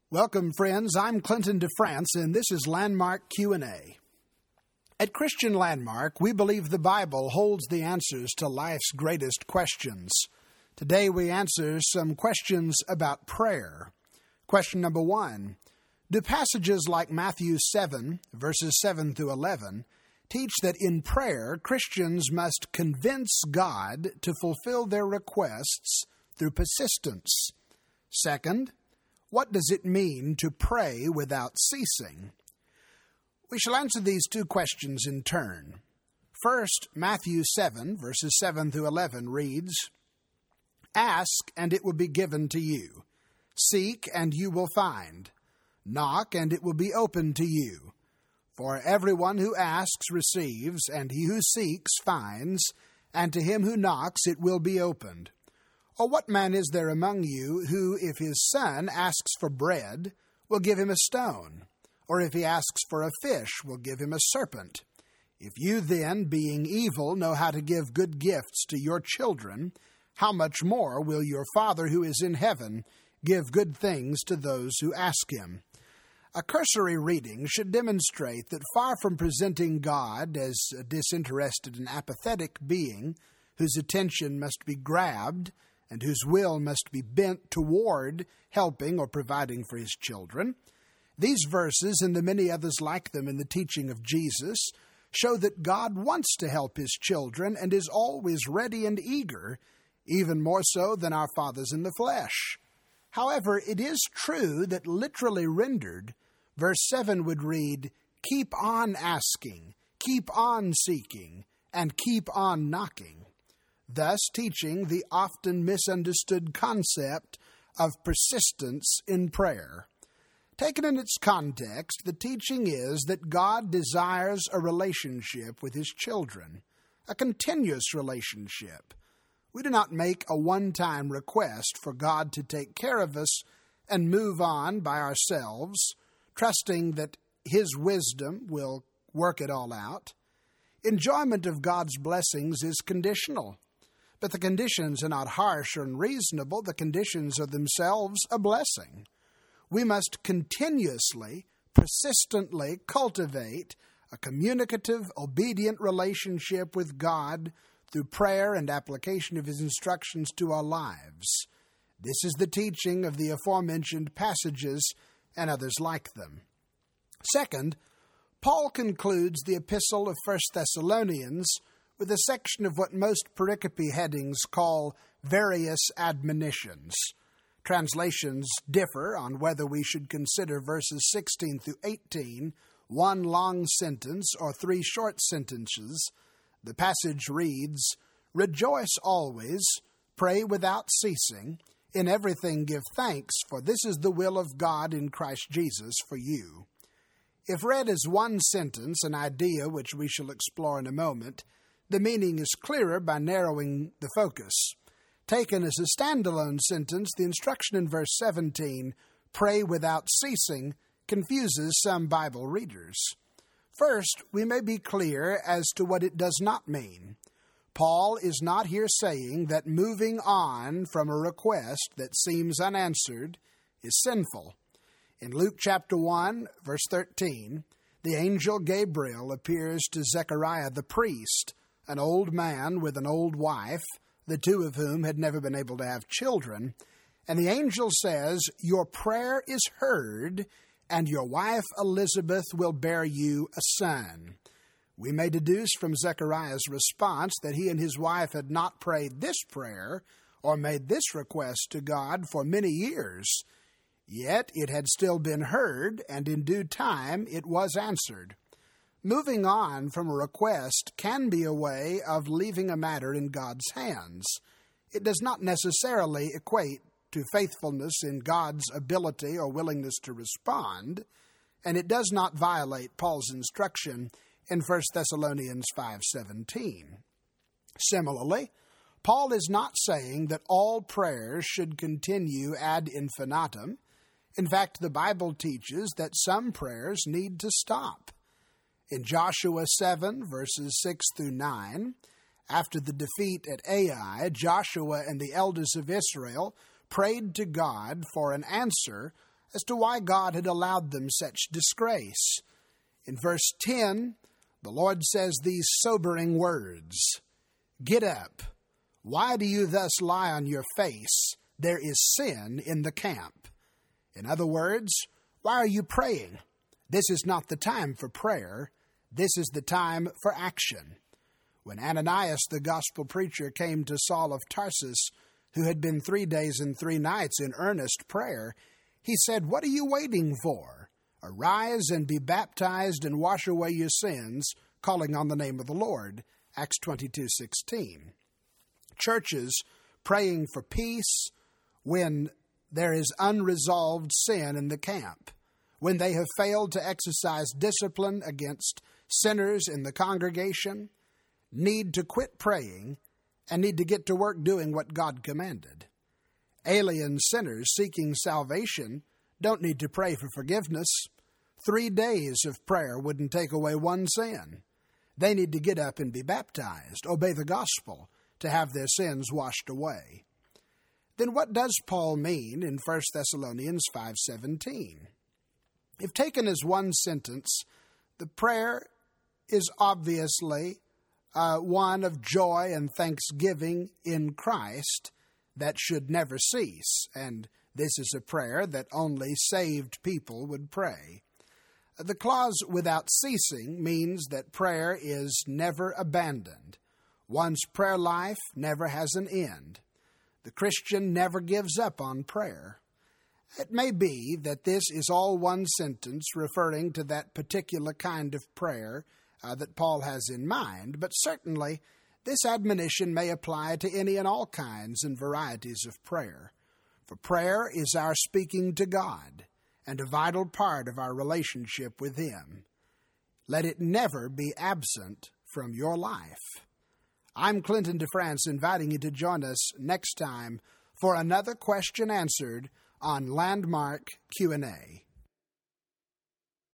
Welcome, friends. I'm Clinton DeFrance, and this is Landmark Q&A. At Christian Landmark, we believe the Bible holds the answers to life's greatest questions. Today, we answer some questions about prayer. Question number 1. Do passages like Matthew 7, verses 7 through 11, teach that in prayer, Christians must convince God to fulfill their requests through persistence? Second, what does it mean to pray without ceasing? We shall answer these two questions in turn. First, Matthew 7, verses 7 through 11 reads, "Ask, and it will be given to you. Seek, and you will find. Knock, and it will be opened to you. For everyone who asks receives, and he who seeks finds, and to him who knocks it will be opened. Or what man is there among you who, if his son asks for bread, will give him a stone? Or if he asks for a fish, will give him a serpent? If you then, being evil, know how to give good gifts to your children, how much more will your Father who is in heaven give good things to those who ask him?" A cursory reading should demonstrate that far from presenting God as a disinterested and apathetic being whose attention must be grabbed and whose will must be bent toward helping or providing for his children, these verses and the many others like them in the teaching of Jesus show that God wants to help his children and is always ready and eager, even more so than our fathers in the flesh. However, it is true that literally rendered, verse 7 would read, "Keep on asking, keep on seeking, and keep on knocking," thus teaching the often misunderstood concept of persistence in prayer. Taken in its context, the teaching is that God desires a relationship with his children, a continuous relationship. We do not make a one-time request for God to take care of us and move on by ourselves, trusting that his wisdom will work it all out. Enjoyment of God's blessings is conditional. But the conditions are not harsh or unreasonable. The conditions are themselves a blessing. We must continuously, persistently cultivate a communicative, obedient relationship with God through prayer and application of his instructions to our lives. This is the teaching of the aforementioned passages and others like them. Second, Paul concludes the epistle of 1 Thessalonians with a section of what most pericope headings call various admonitions. Translations differ on whether we should consider verses 16 through 18 one long sentence or three short sentences. The passage reads, "Rejoice always, pray without ceasing, in everything give thanks, for this is the will of God in Christ Jesus for you." If read as one sentence, an idea which we shall explore in a moment, the meaning is clearer by narrowing the focus. Taken as a standalone sentence, the instruction in verse 17, "Pray without ceasing," confuses some Bible readers. First, we may be clear as to what it does not mean. Paul is not here saying that moving on from a request that seems unanswered is sinful. In Luke chapter 1, verse 13, the angel Gabriel appears to Zechariah the priest, an old man with an old wife, the two of whom had never been able to have children, and the angel says, "Your prayer is heard, and your wife Elizabeth will bear you a son." We may deduce from Zechariah's response that he and his wife had not prayed this prayer or made this request to God for many years, yet it had still been heard, and in due time it was answered. Moving on from a request can be a way of leaving a matter in God's hands. It does not necessarily equate to faithfulness in God's ability or willingness to respond, and it does not violate Paul's instruction in 1 Thessalonians 5:17. Similarly, Paul is not saying that all prayers should continue ad infinitum. In fact, the Bible teaches that some prayers need to stop. In Joshua 7, verses 6 through 9, after the defeat at Ai, Joshua and the elders of Israel prayed to God for an answer as to why God had allowed them such disgrace. In verse 10, the Lord says these sobering words, "Get up. Why do you thus lie on your face? There is sin in the camp." In other words, why are you praying? This is not the time for prayer. This is the time for action. When Ananias, the gospel preacher, came to Saul of Tarsus, who had been 3 days and 3 nights in earnest prayer, he said, "What are you waiting for? Arise and be baptized and wash away your sins, calling on the name of the Lord." Acts 22:16. Churches praying for peace when there is unresolved sin in the camp, when they have failed to exercise discipline against sinners in the congregation, need to quit praying and need to get to work doing what God commanded. Alien sinners seeking salvation don't need to pray for forgiveness. 3 days of prayer wouldn't take away one sin. They need to get up and be baptized, obey the gospel, to have their sins washed away. Then what does Paul mean in 1 Thessalonians 5:17? If taken as one sentence, the prayer is obviously one of joy and thanksgiving in Christ that should never cease, and this is a prayer that only saved people would pray. The clause "without ceasing" means that prayer is never abandoned. One's prayer life never has an end. The Christian never gives up on prayer. It may be that this is all one sentence referring to that particular kind of prayer that Paul has in mind, but certainly this admonition may apply to any and all kinds and varieties of prayer. For prayer is our speaking to God and a vital part of our relationship with Him. Let it never be absent from your life. I'm Clinton DeFrance, inviting you to join us next time for another question answered on Landmark Q&A.